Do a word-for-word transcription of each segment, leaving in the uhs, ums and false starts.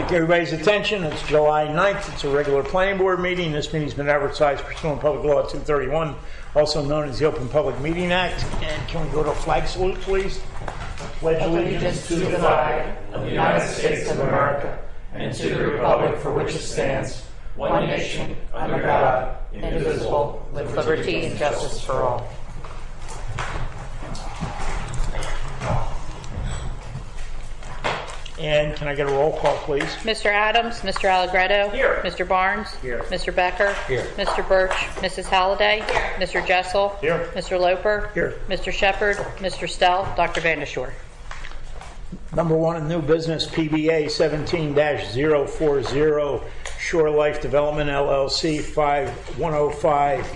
like everybody's attention. It's July ninth. It's a regular planning board meeting. This meeting's been advertised pursuant to Public Law two thirty-one, also known as the Open Public Meeting Act. And can we go to a flag salute, please? Pledge allegiance to the flag of the United States of America and to the republic for which it stands, one nation, under God, indivisible, with liberty and justice for all. And can I get a roll call, please? Mister Adams, Mister Allegretto. Here. Mister Barnes. Here. Mister Becker. Here. Mister Birch. Missus Halliday. Here. Mister Jessel. Here. Mister Loper. Here. Mister Shepard. Mister Stell. Doctor Vandeshore. Number one in new business, P B A seventeen dash zero four zero, Shore Life Development L L C, five one oh five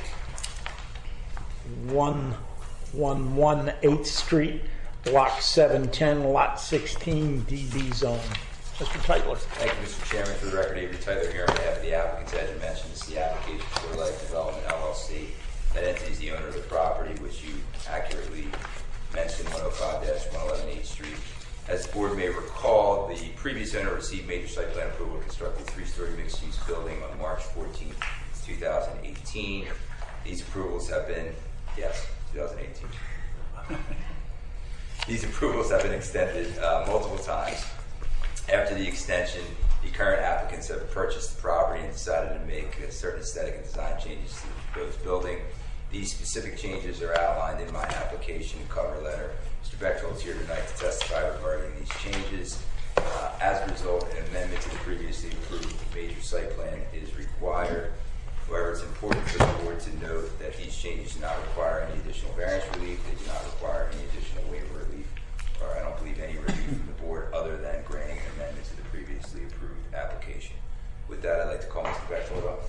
one one one eighth Street, Block seven ten, Lot sixteen, D B zone. Mister Titler. Thank you, Mister Chairman. For the record, Avery Titler here on behalf of the applicants. As you mentioned, this is the application for Life Development L L C. That entity is the owner of the property, which you accurately mentioned, one oh five dash one eleven eighth Street. As the board may recall, the previous owner received major site plan approval to construct a three-story mixed-use building on March fourteenth, two thousand eighteen. These approvals have been, yes, two thousand eighteen. These approvals have been extended uh, multiple times. After the extension, the current applicants have purchased the property and decided to make uh, certain aesthetic and design changes to the proposed building. These specific changes are outlined in my application cover letter. Mister Bechtold is here tonight to testify regarding these changes. Uh, as a result, an amendment to the previously approved major site plan is required. However, it's important for the board to note that these changes do not require any additional variance relief. They do not require any additional waiver relief, or I don't believe any relief from the board other than granting an amendment to the previously approved application. With that, I'd like to call Mister Bechtold up.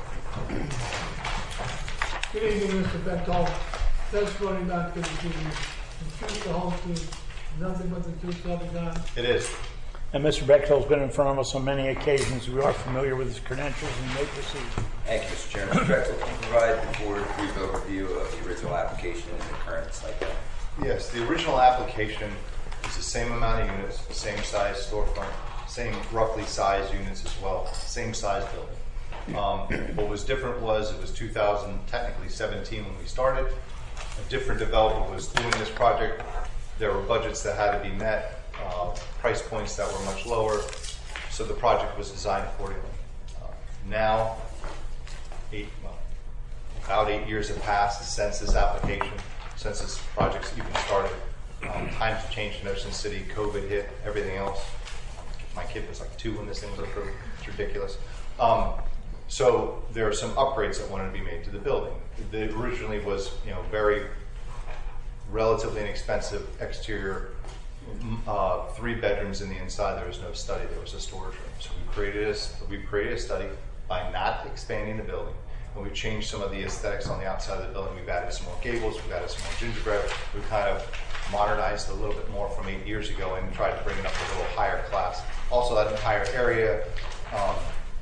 Good evening, Mister Bechtold. Testimony not going to give you the truth, the whole truth, nothing but the truth, so help you God. It is. And Mister Bechtold's been in front of us on many occasions. We are familiar with his credentials and may proceed. Thank you, Mister Chairman. Mister Bechtold, can you provide the board a brief overview of the original application and the current site plan? Yes, the original application is the same amount of units, same size storefront, same roughly size units as well, same size building. Um, what was different was it was two thousand, technically seventeen when we started. A different developer was doing this project. There were budgets that had to be met, uh, price points that were much lower, so the project was designed accordingly. Uh, now, eight, well, about eight years have passed since this application, since this project's even started. Um, times have changed in Ocean City, COVID hit, everything else. My kid was like two when this thing was approved. It's ridiculous. Um, so there are some upgrades that wanted to be made to the building. It originally was, you know, very relatively inexpensive exterior, uh, three bedrooms in the inside. There was no study. There was a storage room. So we created a, we created a study by not expanding the building. And we changed some of the aesthetics on the outside of the building. We've added some more gables. We've added some more gingerbread. We've kind of modernized a little bit more from eight years ago and tried to bring it up a little higher class. Also, that entire area um,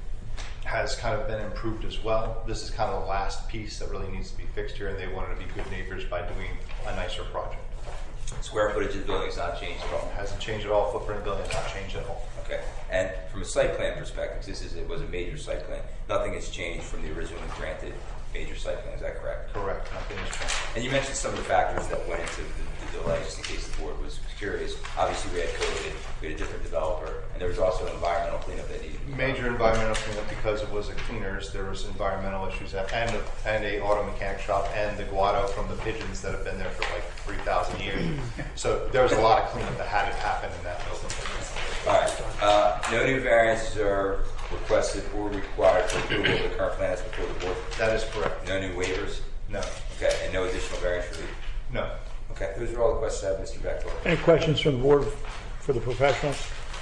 has kind of been improved as well. This is kind of the last piece that really needs to be fixed here, and they wanted to be good neighbors by doing a nicer project. Square footage of the building has not changed at all. It hasn't changed at all. Footprint of the building has not changed at all. Okay. And from a site plan perspective, this is it was a major site plan. Nothing has changed from the originally granted major site plan. Is that correct? Correct. Nothing has changed. And you mentioned some of the factors that went into the, the delay, just in case the board was curious. Obviously, we had COVID, we had a different developer, and there was also an environmental cleanup that needed. Major environmental cleanup because it was a cleaners. There was environmental issues and a, and a auto mechanic shop and the guado from the pigeons that have been there for like three thousand years. So there was a lot of cleanup that had to happen in that building. All right. Uh, no new variances are requested or required for approval of the current plans before the board. That is correct. No new waivers. No. Okay. And no additional variance relief. No. Okay. Those are all the questions I have, Mister Bechtold. Any questions from the board for the professionals?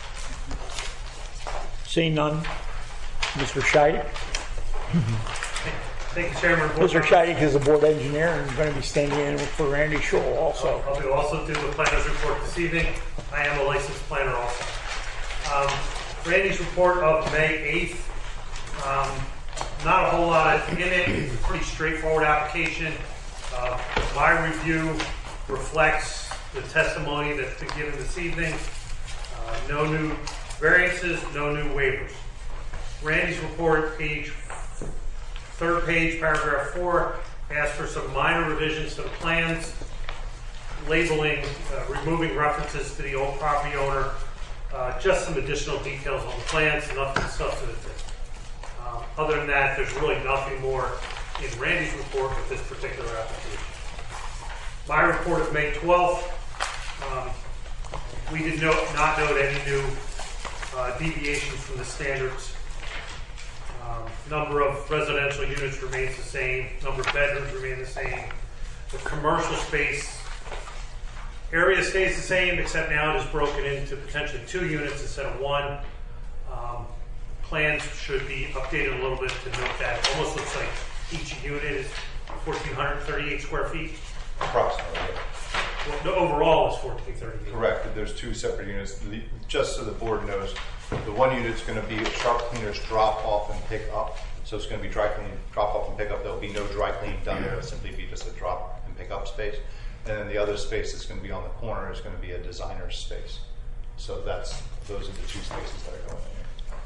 Seeing none. Mister Scheidegg. Thank you, Chairman. Mister Scheidegg is the board engineer and going to be standing in for Randy Scholl also. I'll do also do the planner's report this evening. I am a licensed planner also. Um, Randy's report of May eighth. Um, not a whole lot in it. It's a pretty straightforward application. Uh, my review reflects the testimony that's been given this evening. Uh, no new Variances, no new waivers. Randy's report, page, third page, paragraph four, asks for some minor revisions to the plans, labeling, uh, removing references to the old property owner, uh, just some additional details on the plans, nothing substantive. Um, other than that, there's really nothing more in Randy's report with this particular application. My report of May twelfth, um, we did note, not note any new uh, deviations from the standards. Um, number of residential units remains the same. Number of bedrooms remain the same. The commercial space area stays the same, except now it is broken into potentially two units instead of one. Um, plans should be updated a little bit to note that. It almost looks like each unit is one thousand four hundred thirty-eight square feet. Approximately. Well, the overall is fourteen thirty-eight. Correct. There's two separate units. The- Just so the board knows, the one unit's going to be sharp cleaners drop off and pick up. So it's going to be dry clean, drop off and pick up. There'll be no dry clean done there. It'll simply be just a drop and pick up space. And then the other space that's going to be on the corner is going to be a designer's space. So that's those are the two spaces that are going in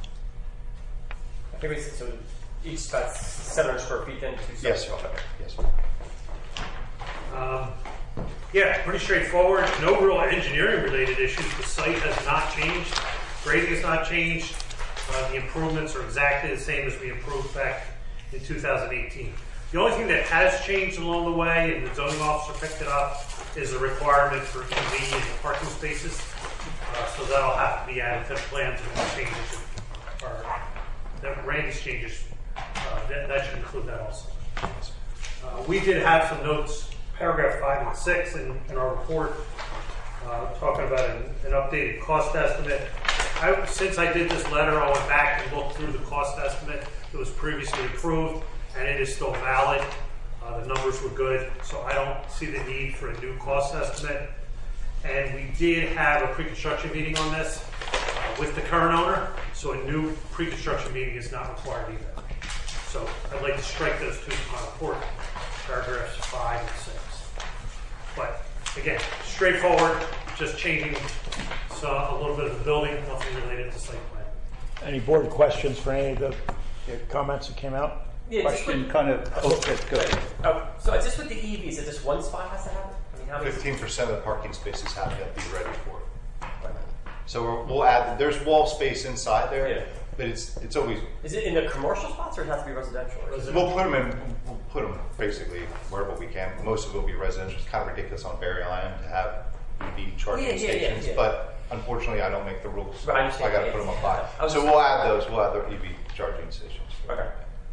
here. Maybe so each about seven hundred square feet then? Two Yes, sites? sir. Yes, sir. Um, yeah, pretty straightforward. No real engineering related issues. The site has not changed. Grading has not changed. Uh, the improvements are exactly the same as we improved back in two thousand eighteen. The only thing that has changed along the way, and the zoning officer picked it up, is a requirement for E V in the parking spaces. Uh, so that'll have to be added to the plans and the changes are, that Randy's changes, uh, that, that should include that also. Uh, we did have some notes, paragraph five and six in, in our report, uh, talking about an, an updated cost estimate. I, since I did this letter, I went back and looked through the cost estimate that was previously approved, and it is still valid. Uh, the numbers were good, so I don't see the need for a new cost estimate. And we did have a pre-construction meeting on this uh, with the current owner, so a new pre-construction meeting is not required either. So I'd like to strike those two from my report, paragraphs five and six. But again, straightforward, just changing so a little bit of the building, nothing related to site plan. Any board questions for any of the the comments that came out? Yeah, just Question with, kind of, okay, go ahead. oh, so just with the E Vs, is it just one spot has to have it? I mean, how many? Fifteen percent of the parking spaces have to be ready for it. So we're, we'll add. There's wall space inside there, Yeah. but it's it's always. Is it in the commercial spots or does it have to be residential? Or is it- We'll put them in. We'll put them basically wherever we can. Most of it will be residential. It's kind of ridiculous on Berry Island to have E V charging Yeah, yeah, yeah, stations, yeah. but unfortunately, I don't make the rules. So Right, I I understand, got to yeah, put them yeah, up by. yeah. I was So just- we'll add those. We'll add the E V charging stations. Okay.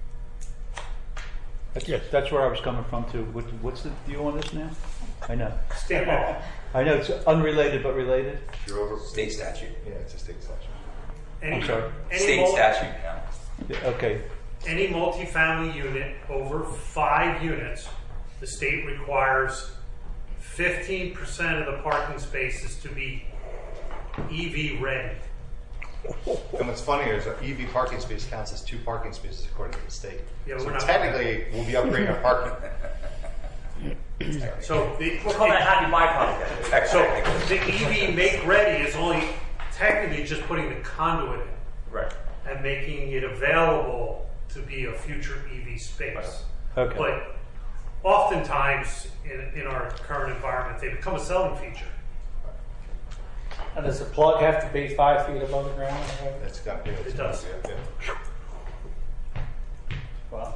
That's, that's where I was coming from too. What, what's the view on this now? I know. Stand off. I know it's unrelated but related. You're over. State statute. Yeah, it's a state statute. Any, I'm sorry. Any State mul- statute now. Yeah, okay. Any multifamily unit over five units, the state requires fifteen percent of the parking spaces to be E V ready. And what's funny is an E V parking space counts as two parking spaces according to the state. Yeah, so we're not- technically, we'll be upgrading our parking. So the, We'll call that a happy byproduct then. so the E V make ready is only technically just putting the conduit in Right. and making it available to be a future E V space. Okay. But oftentimes in, in our current environment, they become a selling feature. And does the plug have to be five feet above the ground? That's got yeah, It does. Yeah, yeah. Wow.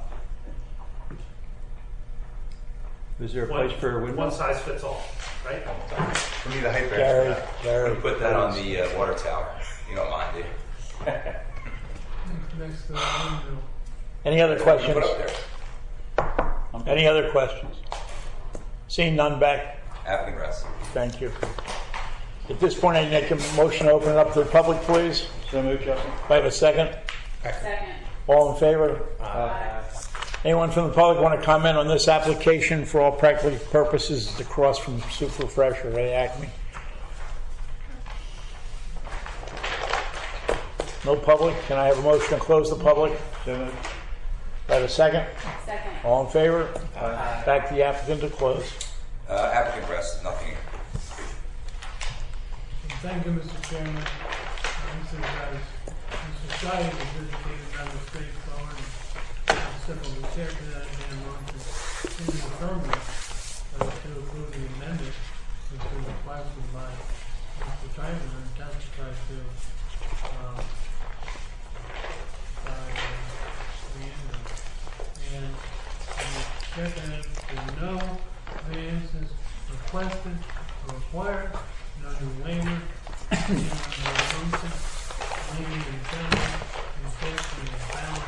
Is there a One, place for a window? one size fits all, right? We need a height Gary, variance for that. Gary. We put that on the uh, water tower. You don't mind, do you? Next, next to the window. Any other questions? Put up there. Any other questions? Seeing none, back. Applicant rests. Thank you. At this point, I make a motion to open it up to the public, please. So moved, Justin. Do I have a second? Second. All in favor? Anyone from the public want to comment on this application? For all practical purposes, it's across from Super Fresh or Ray Acme. No public? Can I have a motion to close the public? So moved. Do I have a second? Second. All in favor? Back to the applicant to close. Uh, applicant rests. Nothing. Thank you, Mister Chairman. Uh, This is uh, site is indicated rather straightforward and simple. The chair to that again wants to in the affirmative uh, to approve the amendment which was requested by Mister Tyler and testified to uh, by uh, the end. And the chair to have the no variances requested or required, no new waiver, no motion, leaving in general, in case in the balance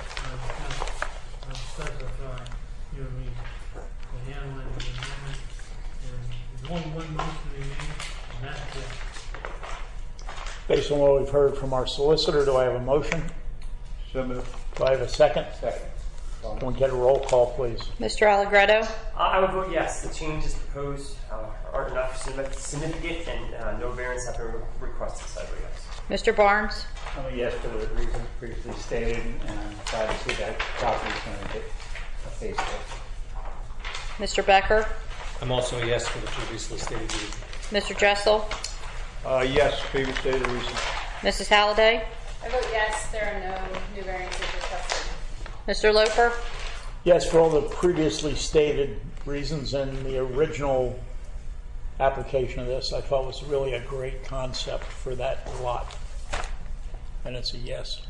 of specify your reason. The handling of the amendment, and there's only one motion remaining, and that's it. Based on what we've heard from our solicitor, do I have a motion? So moved. Do I have a second? Second. Can we get a roll call, please? Mister Allegretto? Uh, I would vote yes. The changes proposed uh, are enough significant, and uh, no variance have been requested. So I vote yes. Mister Barnes? I'm a yes for the reasons previously stated, and I'm glad to see that property is going to get a facelift. Mister Becker? I'm also a yes for the previously stated reason. Mister Jessel? Uh, yes, previously stated reasons. Missus Halliday? I vote yes, there are no new variances requested. Mister Loper? Yes, for all the previously stated reasons, and the original application of this I thought was really a great concept for that lot. And it's a yes.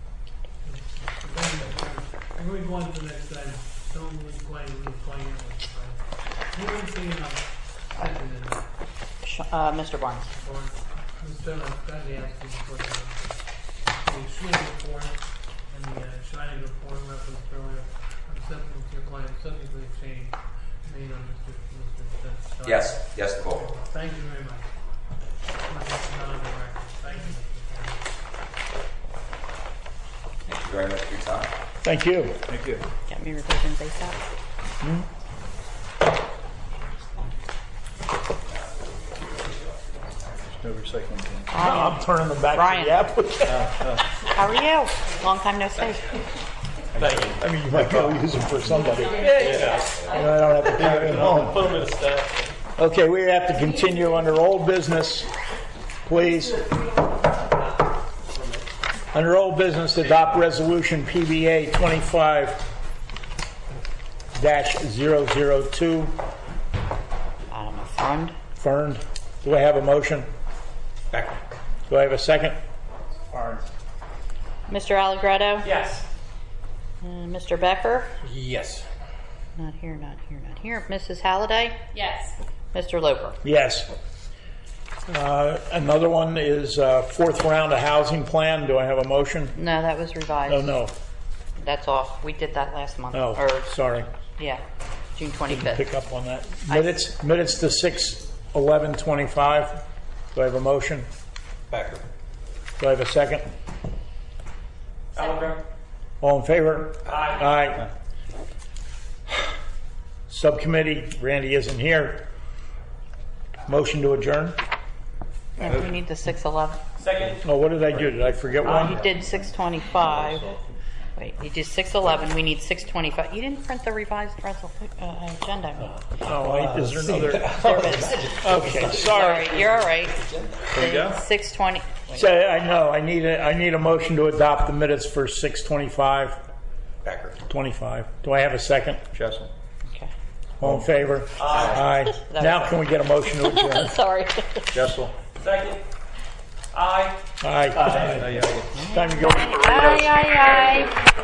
I'm going to go on to the next item. Don't replay, replay it. You didn't see enough second in there. Sh- Uh, Mister Barnes? Or, Mister I've got to ask you for the, the swing report and the uh, shining report referenced earlier. I'm subject to your client, subject to the change made on Mister Mister Stubbs. Yes, yes to both. Thank you very much. Not on the record. Thank you, Mister Chairman. Thank you very much for your time. Thank you. Thank you. Get me revisions ASAP. No recycling bin. Hi, I'm turning them back Brian. to the applicant. how are you? Long time no see. I mean, you might go use them for somebody. You know, I don't have to carry them home. Put them in a stack. Okay, we have to continue under old business, please. Under old business, adopt resolution P B A twenty-five dash zero zero two. Adam, a fund. Fern, do I have a motion? Back. Do I have a second? Barnes. Mister Allegretto? Yes. Uh, Mister Becker? Yes. Not here, not here, not here. Missus Halliday? Yes. Mister Loper? Yes. Uh, another one is uh, fourth round of housing plan. Do I have a motion? No, that was revised. Oh, no. That's off. We did that last month. Oh, Or, sorry. yeah, June Didn't twenty-fifth. pick up on that. Minutes, minutes to six eleven twenty-five. Do I have a motion? Backer. Do I have a second? Allegretto. All in favor? Aye. Aye. Subcommittee, Randy isn't here. Motion to adjourn? Yeah, we need the six eleven. Second. Oh, what did I do? Did I forget Uh, he one? did six twenty-five. Wait, he did six eleven. We need six twenty-five. You didn't print the revised resol- uh, agenda. Oh, wait, is there another? There it is. Okay, sorry. Sorry, you're all right. we go. six twenty. So I know, I need a, I need a motion to adopt the minutes for six twenty-five, Backer. twenty-five. Do I have a second? Jessel. Okay. All in favor? Aye. That Now was- can we get a motion to adjourn? Sorry. Jessel. Second. Aye. Aye. Aye, aye, aye. Time to go. Aye, aye, aye.